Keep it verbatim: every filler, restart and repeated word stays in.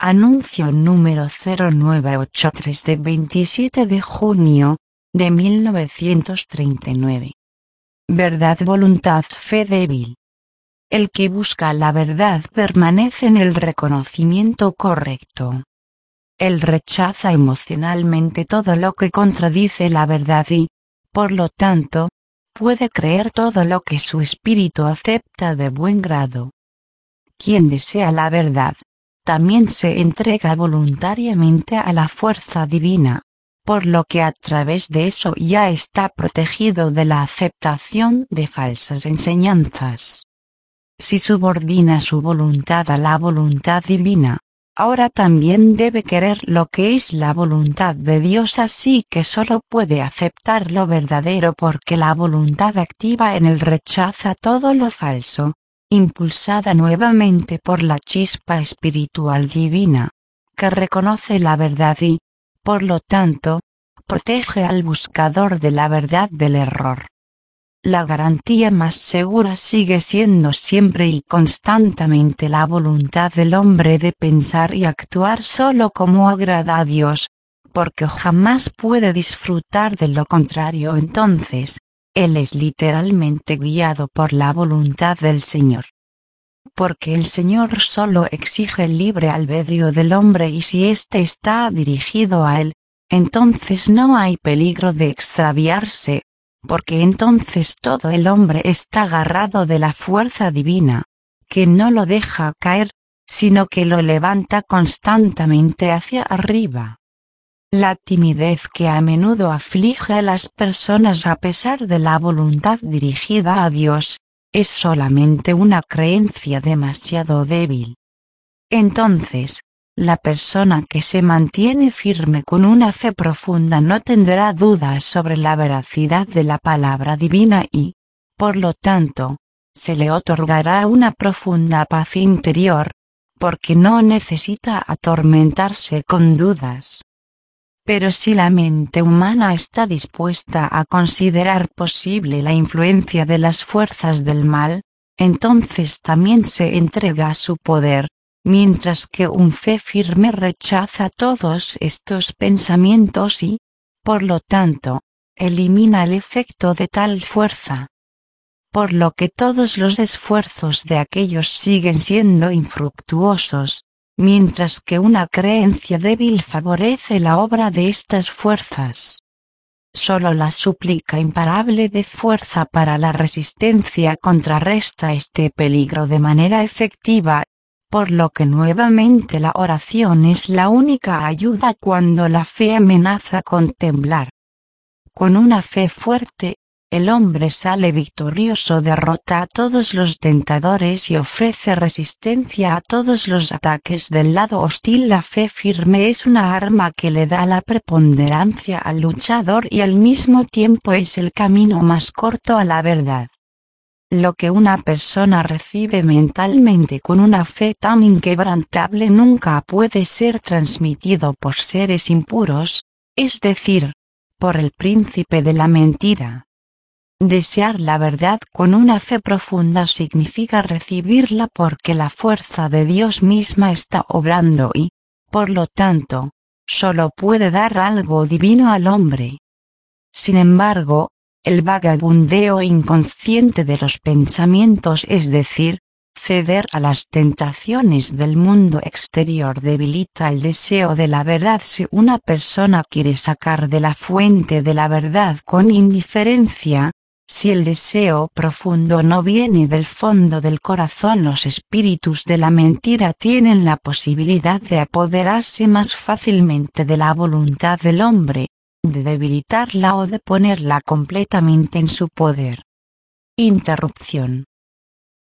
Anuncio número cero nueve ocho tres de veintisiete de junio de mil novecientos treinta y nueve. Verdad, voluntad, fe débil. El que busca la verdad permanece en el reconocimiento correcto. Él rechaza emocionalmente todo lo que contradice la verdad y, por lo tanto, puede creer todo lo que su espíritu acepta de buen grado. Quien desea la verdad, también se entrega voluntariamente a la fuerza divina, por lo que a través de eso ya está protegido de la aceptación de falsas enseñanzas. Si subordina su voluntad a la voluntad divina, ahora también debe querer lo que es la voluntad de Dios, así que solo puede aceptar lo verdadero porque la voluntad activa en él rechaza todo lo falso, impulsada nuevamente por la chispa espiritual divina, que reconoce la verdad y, por lo tanto, protege al buscador de la verdad del error. La garantía más segura sigue siendo siempre y constantemente la voluntad del hombre de pensar y actuar solo como agrada a Dios, porque jamás puede disfrutar de lo contrario. Entonces, él es literalmente guiado por la voluntad del Señor. Porque el Señor solo exige el libre albedrío del hombre y si éste está dirigido a él, entonces no hay peligro de extraviarse, porque entonces todo el hombre está agarrado de la fuerza divina, que no lo deja caer, sino que lo levanta constantemente hacia arriba. La timidez que a menudo aflige a las personas a pesar de la voluntad dirigida a Dios, es solamente una creencia demasiado débil. Entonces, la persona que se mantiene firme con una fe profunda no tendrá dudas sobre la veracidad de la palabra divina y, por lo tanto, se le otorgará una profunda paz interior, porque no necesita atormentarse con dudas. Pero si la mente humana está dispuesta a considerar posible la influencia de las fuerzas del mal, entonces también se entrega a su poder, mientras que un fe firme rechaza todos estos pensamientos y, por lo tanto, elimina el efecto de tal fuerza. Por lo que todos los esfuerzos de aquellos siguen siendo infructuosos, mientras que una creencia débil favorece la obra de estas fuerzas. Solo la súplica imparable de fuerza para la resistencia contrarresta este peligro de manera efectiva, por lo que nuevamente la oración es la única ayuda cuando la fe amenaza con temblar. Con una fe fuerte, el hombre sale victorioso, derrota a todos los tentadores y ofrece resistencia a todos los ataques del lado hostil. La fe firme es una arma que le da la preponderancia al luchador y al mismo tiempo es el camino más corto a la verdad. Lo que una persona recibe mentalmente con una fe tan inquebrantable nunca puede ser transmitido por seres impuros, es decir, por el príncipe de la mentira. Desear la verdad con una fe profunda significa recibirla porque la fuerza de Dios misma está obrando y, por lo tanto, solo puede dar algo divino al hombre. Sin embargo, el vagabundeo inconsciente de los pensamientos, es decir, ceder a las tentaciones del mundo exterior, debilita el deseo de la verdad. Si una persona quiere sacar de la fuente de la verdad con indiferencia, si el deseo profundo no viene del fondo del corazón, los espíritus de la mentira tienen la posibilidad de apoderarse más fácilmente de la voluntad del hombre, de debilitarla o de ponerla completamente en su poder. Interrupción.